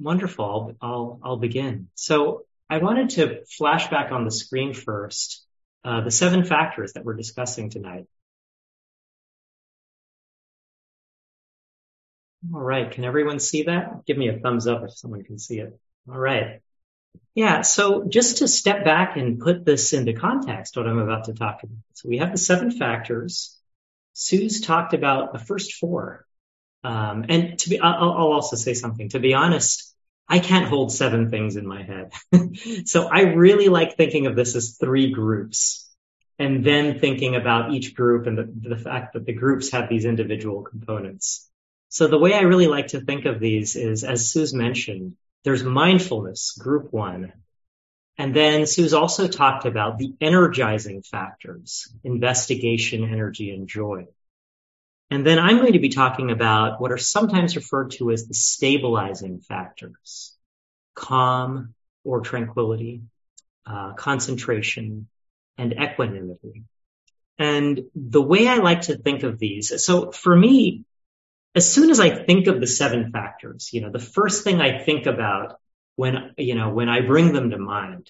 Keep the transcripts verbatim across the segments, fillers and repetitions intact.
Wonderful. I'll, I'll, I'll begin. So I wanted to flash back on the screen first, uh, the seven factors that we're discussing tonight. All right. Can everyone see that? Give me a thumbs up if someone can see it. All right. Yeah. So just to step back and put this into context, what I'm about to talk about. So we have the seven factors. Sue's talked about the first four. Um, and to be, I'll, I'll also say something. To be honest, I can't hold seven things in my head. So I really like thinking of this as three groups and then thinking about each group and the, the fact that the groups have these individual components. So the way I really like to think of these is, as Sue's mentioned, there's mindfulness, group one. And then Sue's also talked about the energizing factors, investigation, energy, and joy. And then I'm going to be talking about what are sometimes referred to as the stabilizing factors, calm or tranquility, uh, concentration, and equanimity. And the way I like to think of these, so for me, as soon as I think of the seven factors, you know, the first thing I think about when, you know, when I bring them to mind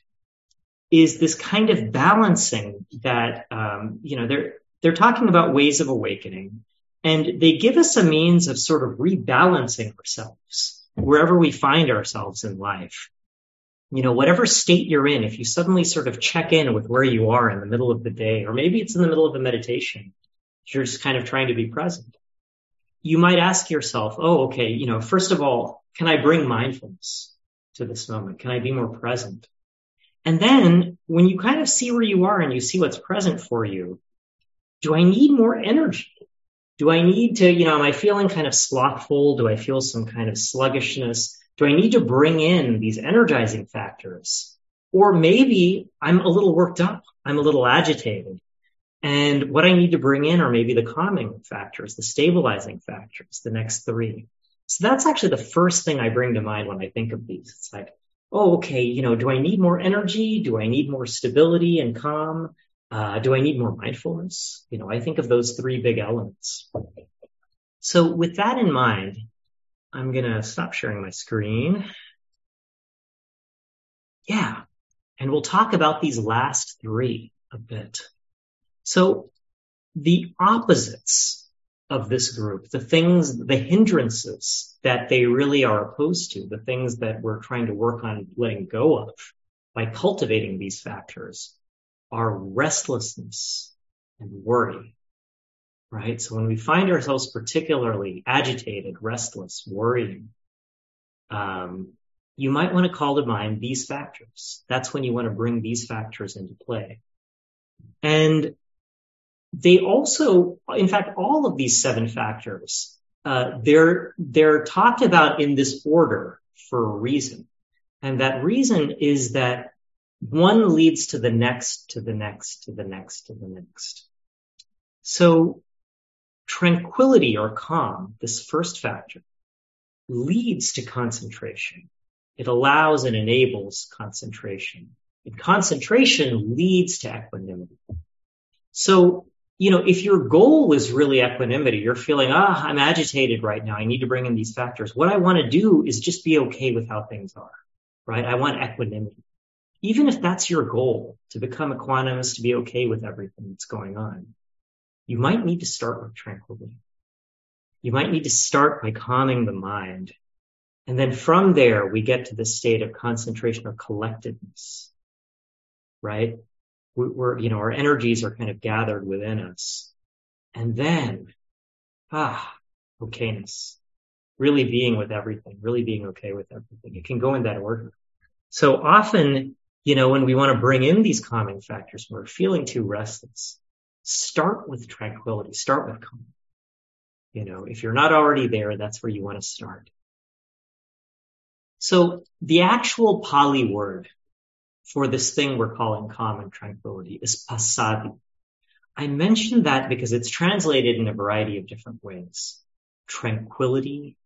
is this kind of balancing that, um, you know, they're, they're talking about ways of awakening. And they give us a means of sort of rebalancing ourselves wherever we find ourselves in life. You know, whatever state you're in, if you suddenly sort of check in with where you are in the middle of the day, or maybe it's in the middle of a meditation, you're just kind of trying to be present. You might ask yourself, oh, okay, you know, first of all, can I bring mindfulness to this moment? Can I be more present? And then when you kind of see where you are and you see what's present for you, do I need more energy? Do I need to, you know, am I feeling kind of slothful? Do I feel some kind of sluggishness? Do I need to bring in these energizing factors? Or maybe I'm a little worked up. I'm a little agitated. And what I need to bring in are maybe the calming factors, the stabilizing factors, the next three. So that's actually the first thing I bring to mind when I think of these. It's like, oh, okay, you know, do I need more energy? Do I need more stability and calm? Uh, do I need more mindfulness? You know, I think of those three big elements. So with that in mind, I'm going to stop sharing my screen. Yeah. And we'll talk about these last three a bit. So the opposites of this group, the things, the hindrances that they really are opposed to, the things that we're trying to work on letting go of by cultivating these factors, are restlessness and worry, right? So when we find ourselves particularly agitated, restless, worrying, um, you might want to call to mind these factors. That's when you want to bring these factors into play. And they also, in fact, all of these seven factors, uh, they're, they're talked about in this order for a reason. And that reason is that one leads to the next, to the next, to the next, to the next. So tranquility or calm, this first factor, leads to concentration. It allows and enables concentration. And concentration leads to equanimity. So, you know, if your goal is really equanimity, you're feeling, ah, I'm agitated right now. I need to bring in these factors. What I want to do is just be okay with how things are, right? I want equanimity. Even if that's your goal, to become equanimous, to be okay with everything that's going on, you might need to start with tranquility. You might need to start by calming the mind. And then from there, we get to this state of concentration or collectedness, right? We're, you know, our energies are kind of gathered within us. And then, ah, okayness, really being with everything, really being okay with everything. It can go in that order. So often, you know, when we want to bring in these calming factors, when we're feeling too restless, start with tranquility, start with calm. You know, if you're not already there, that's where you want to start. So the actual Pali word for this thing we're calling calm and tranquility is passaddhi. I mention that because it's translated in a variety of different ways. Tranquility,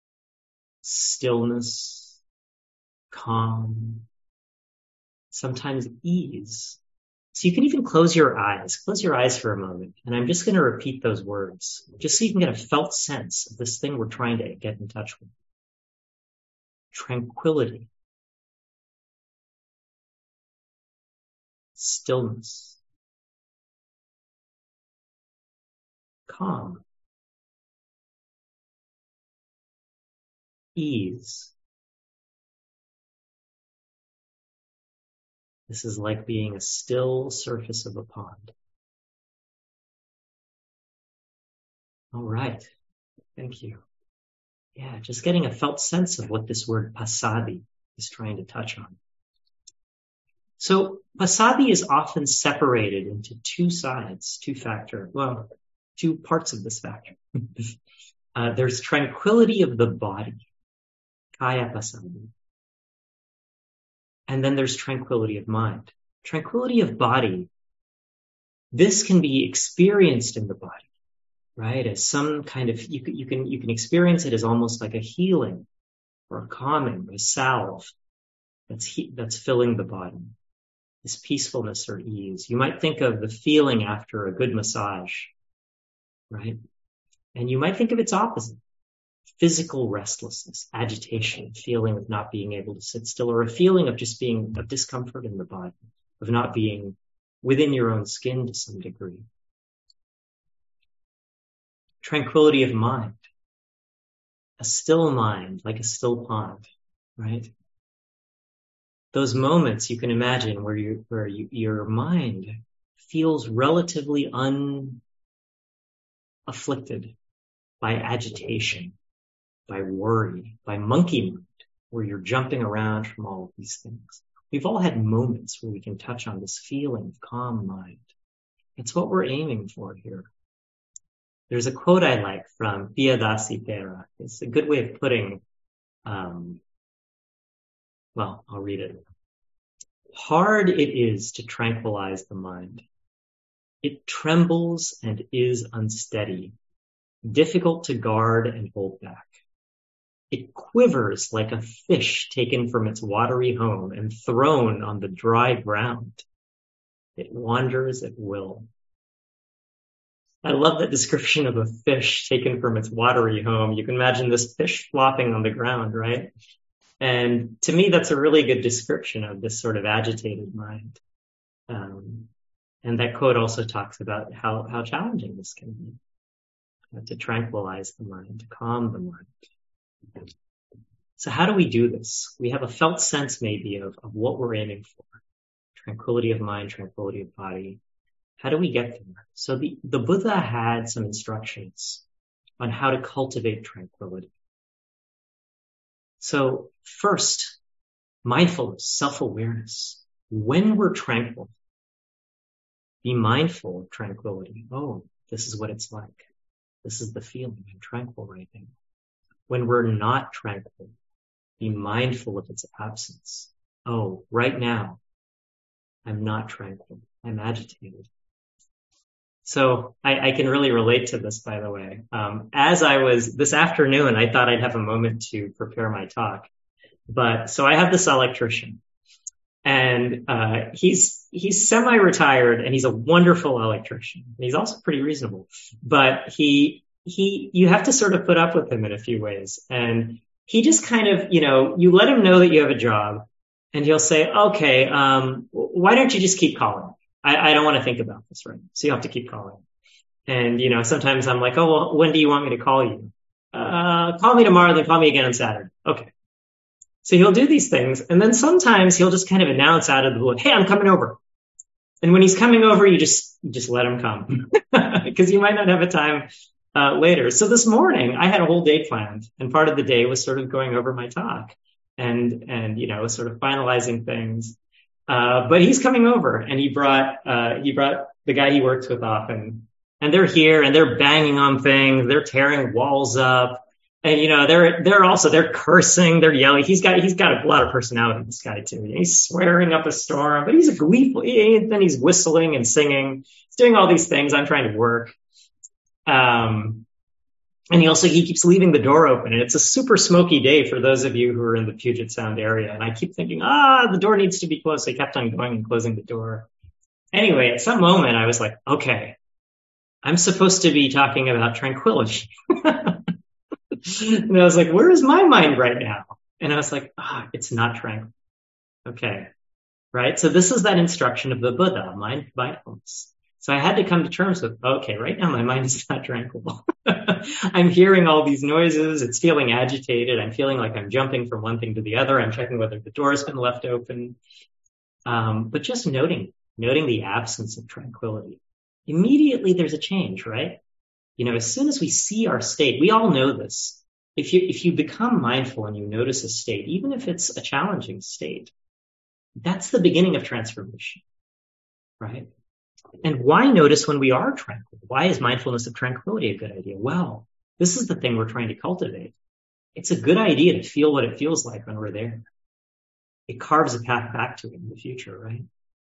stillness, calm, sometimes ease. So you can even close your eyes, close your eyes for a moment. And I'm just going to repeat those words just so you can get a felt sense of this thing we're trying to get in touch with. tranquility, stillness, calm, ease. This is like being a still surface of a pond. All right. Thank you. Yeah, just getting a felt sense of what this word passaddhi is trying to touch on. So passaddhi is often separated into two sides, two factor, well, two parts of this factor. uh, there's tranquility of the body, kaya passaddhi. And then there's tranquility of mind. Tranquility of body, this can be experienced in the body, right? As some kind of, you can, you can, you can experience it as almost like a healing or a calming, a salve that's, he, that's filling the body. This peacefulness or ease. You might think of the feeling after a good massage, right? And you might think of its opposite. Physical restlessness, agitation, feeling of not being able to sit still, or a feeling of just being of discomfort in the body, of not being within your own skin to some degree. Tranquility of mind, a still mind, like a still pond, right? Those moments you can imagine where you, where you, your mind feels relatively unafflicted by agitation, by worry, by monkey mind, where you're jumping around from all of these things. We've all had moments where we can touch on this feeling of calm mind. It's what we're aiming for here. There's a quote I like from Piyadasi Thera. It's a good way of putting, um, well, I'll read it. Hard it is to tranquilize the mind. It trembles and is unsteady, difficult to guard and hold back. It quivers like a fish taken from its watery home and thrown on the dry ground. It wanders at will. I love that description of a fish taken from its watery home. You can imagine this fish flopping on the ground, right? And to me, that's a really good description of this sort of agitated mind. Um, and that quote also talks about how, how challenging this can be, uh, to tranquilize the mind, to calm the mind. So how do we do this? We have a felt sense maybe of, of what we're aiming for. Tranquility of mind, tranquility of body. How do we get there? So the, the Buddha had some instructions on how to cultivate tranquility. So first, mindfulness, self-awareness. When we're tranquil, be mindful of tranquility. Oh, this is what it's like. This is the feeling. I'm tranquil right now. When we're not tranquil, be mindful of its absence. Oh, right now, I'm not tranquil. I'm agitated. So I, I can really relate to this, by the way. Um, as I was, this afternoon, I thought I'd have a moment to prepare my talk. But, so I have this electrician. And uh he's he's semi-retired and he's a wonderful electrician. And he's also pretty reasonable. But he he you have to sort of put up with him in a few ways. And he just kind of, you know, you let him know that you have a job and he'll say, okay, um why don't you just keep calling? I, I don't want to think about this right now. So you have to keep calling. And, you know, sometimes I'm like, oh, well, when do you want me to call you? Uh call me tomorrow, then call me again on Saturday. Okay. So he'll do these things, and then sometimes he'll just kind of announce out of the blue, hey, I'm coming over. And when he's coming over, you just you just let him come, because you might not have a time uh, later. So this morning, I had a whole day planned, and part of the day was sort of going over my talk and, and you know, sort of finalizing things. Uh, but he's coming over, and he brought uh, he brought the guy he works with often, and they're here, and they're banging on things, they're tearing walls up. And, you know, they're, they're also, they're cursing, they're yelling. He's got, he's got a lot of personality, this guy too. He's swearing up a storm, but he's a gleeful, he, then he's whistling and singing. He's doing all these things. I'm trying to work. Um, and he also, he keeps leaving the door open, and it's a super smoky day for those of you who are in the Puget Sound area. And I keep thinking, ah, the door needs to be closed. So I kept on going and closing the door. Anyway, at some moment I was like, okay, I'm supposed to be talking about tranquility. And I was like, where is my mind right now? And I was like, ah, it's not tranquil. Okay. Right. So this is that instruction of the Buddha, mind, mindfulness. So I had to come to terms with, okay, right now my mind is not tranquil. I'm hearing all these noises. It's feeling agitated. I'm feeling like I'm jumping from one thing to the other. I'm checking whether the door's been left open. Um, but just noting, noting the absence of tranquility. Immediately there's a change, right? You know, as soon as we see our state, we all know this. If you, if you become mindful and you notice a state, even if it's a challenging state, that's the beginning of transformation, right? And why notice when we are tranquil? Why is mindfulness of tranquility a good idea? Well, this is the thing we're trying to cultivate. It's a good idea to feel what it feels like when we're there. It carves a path back to it in the future, right?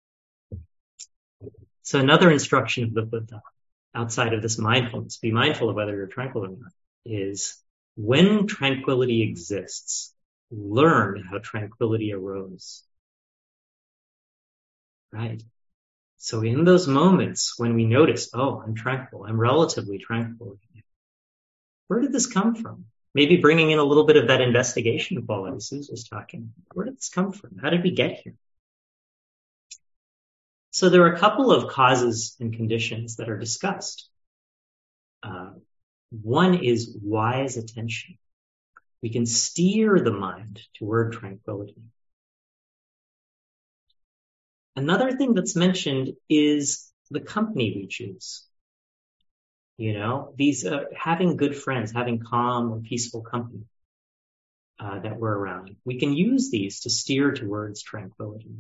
So another instruction of the Buddha, outside of this mindfulness, be mindful of whether you're tranquil or not, is when tranquility exists, learn how tranquility arose. Right? So in those moments when we notice, oh, I'm tranquil, I'm relatively tranquil, where did this come from? Maybe bringing in a little bit of that investigation quality Suze was talking. Where did this come from? How did we get here? So there are a couple of causes and conditions that are discussed. Uh, one is wise attention. We can steer the mind toward tranquility. Another thing that's mentioned is the company we choose. You know, these uh, having good friends, having calm or peaceful company uh, that we're around. We can use these to steer towards tranquility.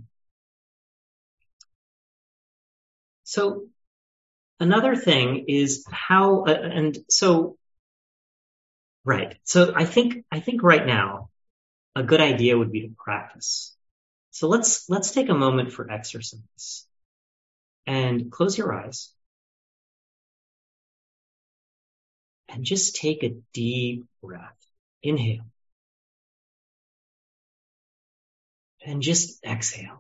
So another thing is how, uh, and so, right. So I think, I think right now, a good idea would be to practice. So let's, let's take a moment for exercise and close your eyes and just take a deep breath. Inhale and just exhale.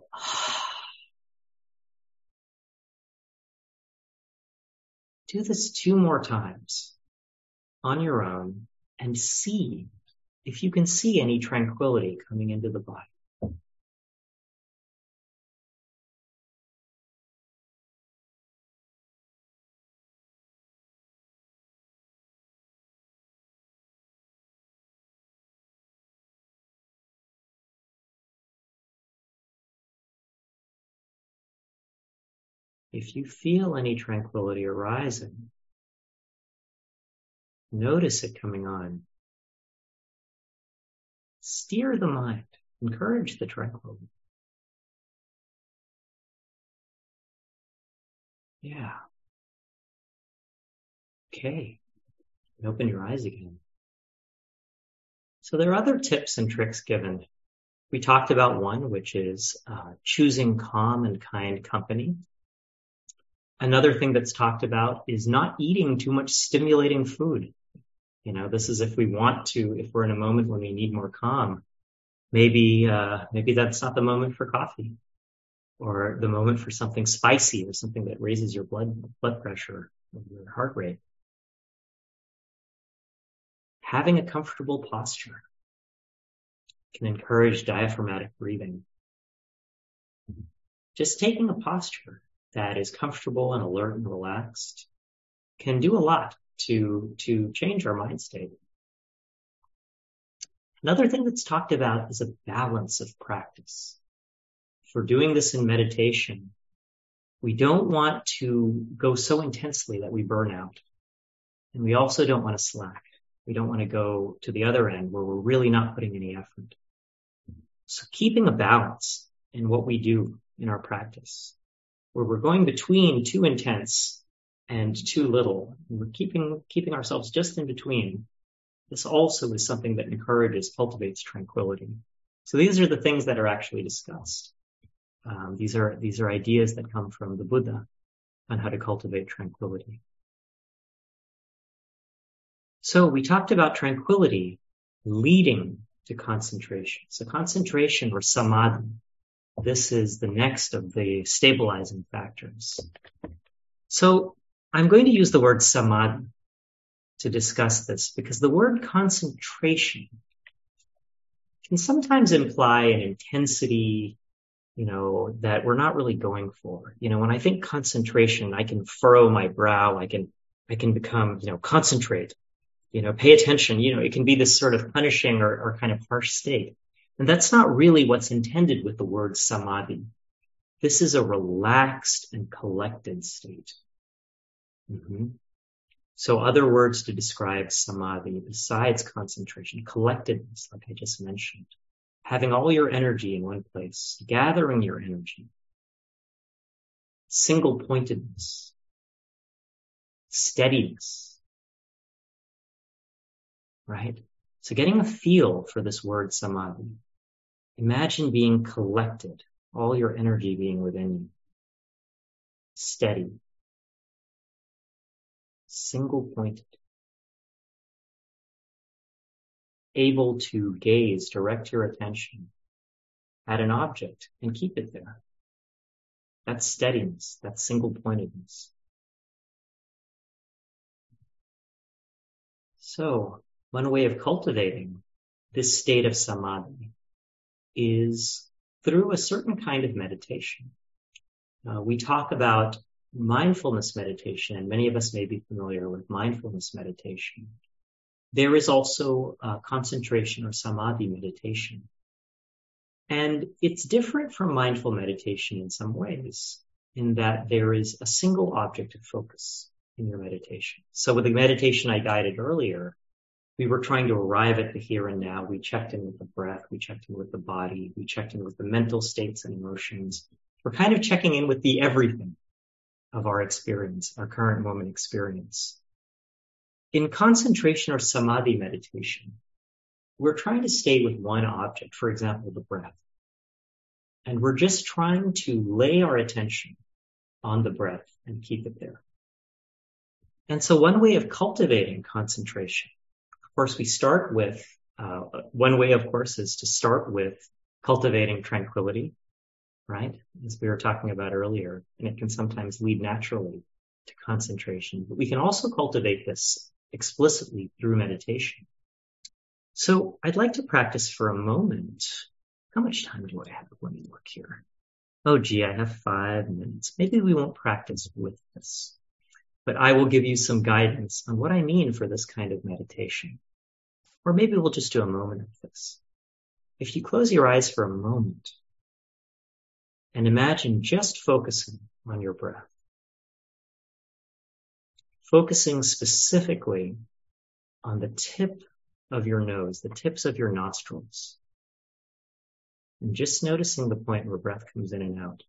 Do this two more times on your own and see if you can see any tranquility coming into the body. If you feel any tranquility arising, notice it coming on. Steer the mind. Encourage the tranquility. Yeah. Okay. And open your eyes again. So there are other tips and tricks given. We talked about one, which is uh, choosing calm and kind company. Another thing that's talked about is not eating too much stimulating food. You know, this is if we want to, if we're in a moment when we need more calm, maybe, uh, maybe that's not the moment for coffee or the moment for something spicy or something that raises your blood, blood pressure or your heart rate. Having a comfortable posture can encourage diaphragmatic breathing. Just taking a posture that is comfortable and alert and relaxed can do a lot to, to change our mind state. Another thing that's talked about is a balance of practice. If we're doing this in meditation, we don't want to go so intensely that we burn out. And we also don't want to slack. We don't want to go to the other end where we're really not putting any effort. So keeping a balance in what we do in our practice, where we're going between too intense and too little, and we're keeping, keeping ourselves just in between. This also is something that encourages, cultivates tranquility. So these are the things that are actually discussed. Um, these are, these are ideas that come from the Buddha on how to cultivate tranquility. So we talked about tranquility leading to concentration. So concentration or samadhi, this is the next of the stabilizing factors. So I'm going to use the word samadhi to discuss this because the word concentration can sometimes imply an intensity, you know, that we're not really going for. You know, when I think concentration, I can furrow my brow. I can, I can become, you know, concentrate, you know, pay attention. You know, it can be this sort of punishing or, or kind of harsh state. And that's not really what's intended with the word samadhi. This is a relaxed and collected state. Mm-hmm. So other words to describe samadhi besides concentration, collectedness, like I just mentioned, having all your energy in one place, gathering your energy, single pointedness, steadiness, right? So getting a feel for this word samadhi, imagine being collected, all your energy being within you, steady, single pointed, able to gaze, direct your attention at an object and keep it there. That's steadiness. That's single pointedness. So one way of cultivating this state of samadhi is through a certain kind of meditation. Uh, we talk about mindfulness meditation, and many of us may be familiar with mindfulness meditation. There is also uh, concentration or samadhi meditation. And it's different from mindful meditation in some ways, in that there is a single object of focus in your meditation. So with the meditation I guided earlier, we were trying to arrive at the here and now. We checked in with the breath. We checked in with the body. We checked in with the mental states and emotions. We're kind of checking in with the everything of our experience, our current moment experience. In concentration or samadhi meditation, we're trying to stay with one object, for example, the breath. And we're just trying to lay our attention on the breath and keep it there. And so one way of cultivating concentration, of course, we start with, uh, one way, of course, is to start with cultivating tranquility, right? As we were talking about earlier, and it can sometimes lead naturally to concentration. But we can also cultivate this explicitly through meditation. So I'd like to practice for a moment. How much time do I have? Let me look here. Oh, gee, I have five minutes. Maybe we won't practice with this, but I will give you some guidance on what I mean for this kind of meditation. Or maybe we'll just do a moment of this. If you close your eyes for a moment and imagine just focusing on your breath, focusing specifically on the tip of your nose, the tips of your nostrils, and just noticing the point where breath comes in and out.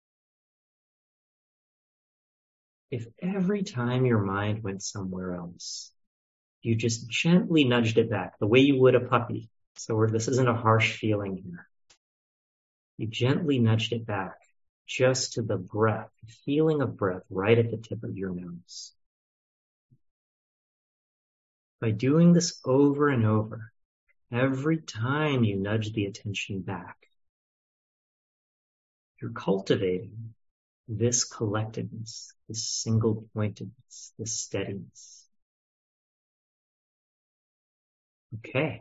If every time your mind went somewhere else, you just gently nudged it back, the way you would a puppy. So we're, this isn't a harsh feeling here. You gently nudged it back just to the breath, the feeling of breath right at the tip of your nose. By doing this over and over, every time you nudge the attention back, you're cultivating this collectedness, this single pointedness, this steadiness. Okay.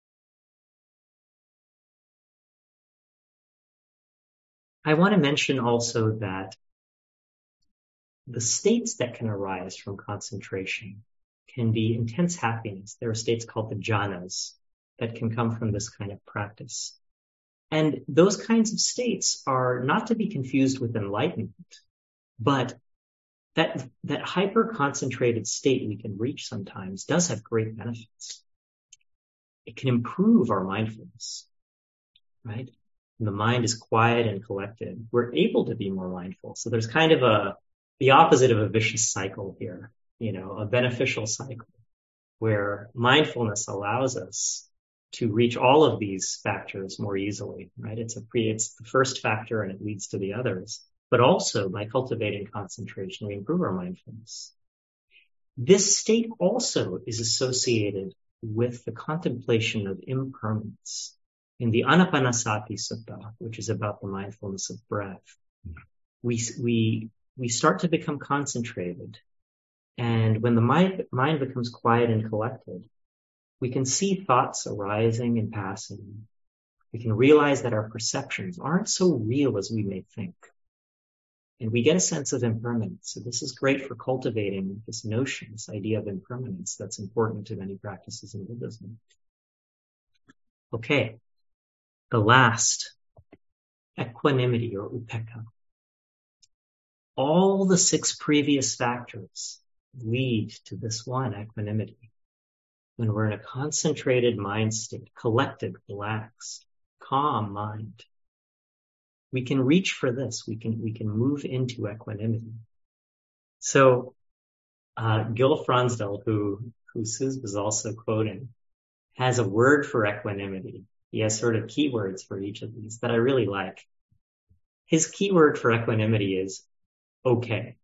I want to mention also that the states that can arise from concentration can be intense happiness. There are states called the jhanas that can come from this kind of practice. And those kinds of states are not to be confused with enlightenment, but that, that hyper-concentrated state we can reach sometimes does have great benefits. It can improve our mindfulness, right? When the mind is quiet and collected, we're able to be more mindful. So there's kind of a, the opposite of a vicious cycle here, you know, a beneficial cycle where mindfulness allows us to reach all of these factors more easily, right? It's a pre, it's the first factor and it leads to the others. But also by cultivating concentration, we improve our mindfulness. This state also is associated with the contemplation of impermanence. In the Anapanasati Sutta, which is about the mindfulness of breath, we, we, we start to become concentrated. And when the mind, mind becomes quiet and collected, we can see thoughts arising and passing. We can realize that our perceptions aren't so real as we may think. And we get a sense of impermanence. So this is great for cultivating this notion, this idea of impermanence that's important to many practices in Buddhism. Okay, the last, equanimity or upekkha. All the six previous factors lead to this one, equanimity. When we're in a concentrated mind state, collected, relaxed, calm mind, we can reach for this. We can we can move into equanimity. So uh, Gil Fronsdal, who who Suze was also quoting, has a word for equanimity. He has sort of keywords for each of these that I really like. His keyword for equanimity is okay.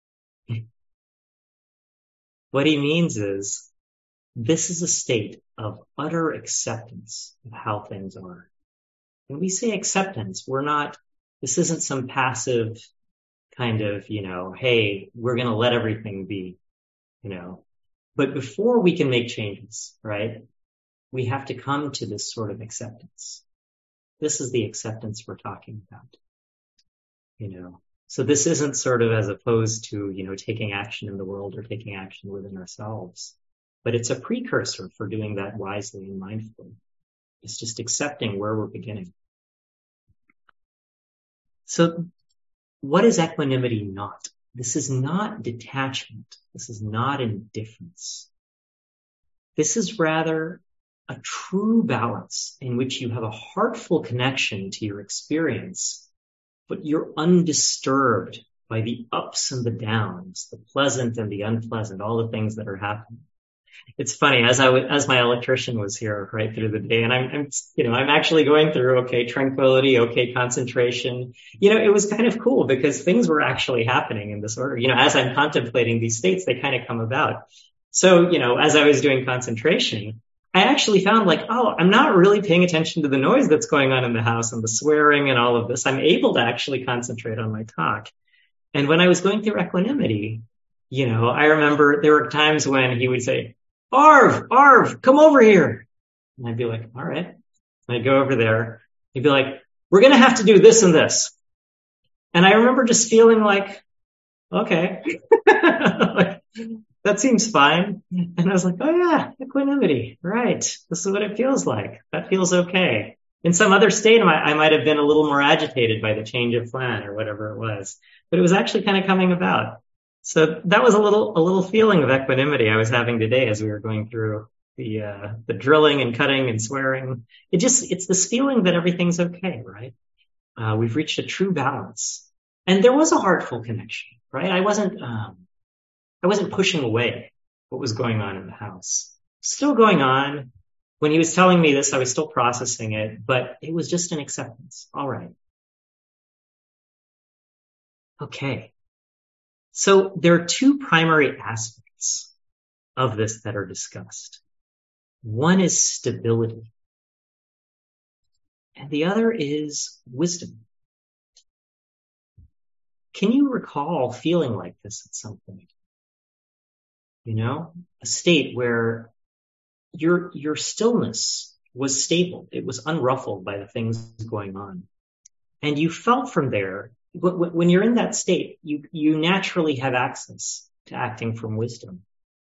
What he means is this is a state of utter acceptance of how things are. When we say acceptance, we're not, this isn't some passive kind of, you know, hey, we're going to let everything be, you know. But before we can make changes, right, we have to come to this sort of acceptance. This is the acceptance we're talking about, you know. So this isn't sort of as opposed to, you know, taking action in the world or taking action within ourselves, but it's a precursor for doing that wisely and mindfully. It's just accepting where we're beginning. So what is equanimity not? This is not detachment. This is not indifference. This is rather a true balance in which you have a heartful connection to your experience, but you're undisturbed by the ups and the downs, the pleasant and the unpleasant, all the things that are happening. It's funny, as I w- as my electrician was here right through the day, and I'm, I'm, you know, I'm actually going through okay tranquility, okay concentration. You know, it was kind of cool because things were actually happening in this order. You know, as I'm contemplating these states, they kind of come about. So, you know, as I was doing concentration, I actually found like, oh, I'm not really paying attention to the noise that's going on in the house and the swearing and all of this. I'm able to actually concentrate on my talk. And when I was going through equanimity, you know, I remember there were times when he would say, Arv, Arv, come over here. And I'd be like, all right. And I'd go over there. He'd be like, we're going to have to do this and this. And I remember just feeling like, okay, like, that seems fine. And I was like, oh yeah, equanimity. Right. This is what it feels like. That feels okay. In some other state, I might have been a little more agitated by the change of plan or whatever it was, but it was actually kind of coming about. So that was a little, a little feeling of equanimity I was having today as we were going through the, uh, the drilling and cutting and swearing. It just, it's this feeling that everything's okay, right? Uh, we've reached a true balance. And there was a heartful connection, right? I wasn't, um, I wasn't pushing away what was going on in the house. Still going on. When he was telling me this, I was still processing it, but it was just an acceptance. All right. Okay. So there are two primary aspects of this that are discussed. One is stability, and the other is wisdom. Can you recall feeling like this at some point? You know, a state where your, your stillness was stable. It was unruffled by the things going on. And you felt from there, when you're in that state, you, you naturally have access to acting from wisdom.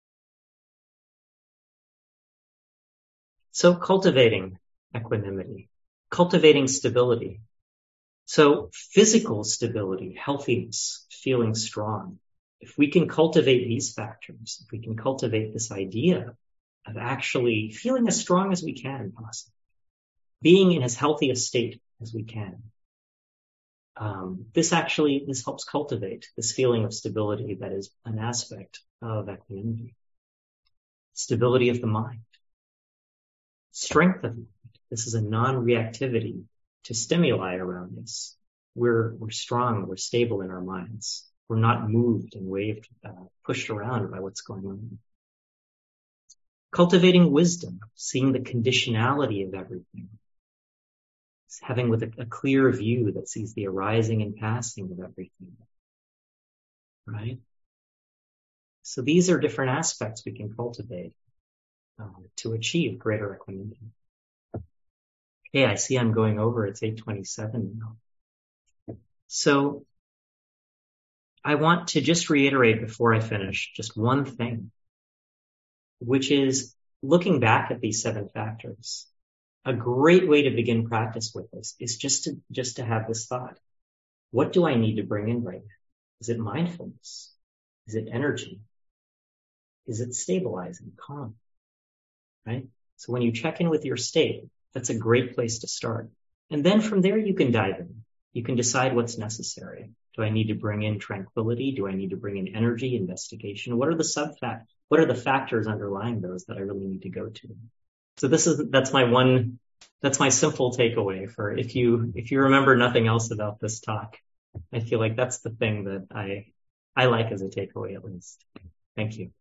So cultivating equanimity, cultivating stability. So physical stability, healthiness, feeling strong. If we can cultivate these factors, if we can cultivate this idea of actually feeling as strong as we can, possibly, being in as healthy a state as we can, um, this actually, this helps cultivate this feeling of stability that is an aspect of equanimity. Stability of the mind. Strength of mind. This is a non-reactivity to stimuli around us. We're, we're strong, we're stable in our minds. We're not moved and waved, uh, pushed around by what's going on. Cultivating wisdom, seeing the conditionality of everything. Having with a, a clear view that sees the arising and passing of everything. Right? So these are different aspects we can cultivate uh, to achieve greater equanimity. Hey, I see I'm going over. It's eight twenty-seven now. So I want to just reiterate before I finish just one thing, which is looking back at these seven factors. A great way to begin practice with this is just to, just to have this thought. What do I need to bring in right now? Is it mindfulness? Is it energy? Is it stabilizing, calm? Right? So when you check in with your state, that's a great place to start. And then from there, you can dive in. You can decide what's necessary. Do I need to bring in tranquility? Do I need to bring in energy, investigation? What are the sub fact? What are the factors underlying those that I really need to go to? So this is, that's my one, that's my simple takeaway for if you, if you remember nothing else about this talk, I feel like that's the thing that I, I like as a takeaway at least. Thank you.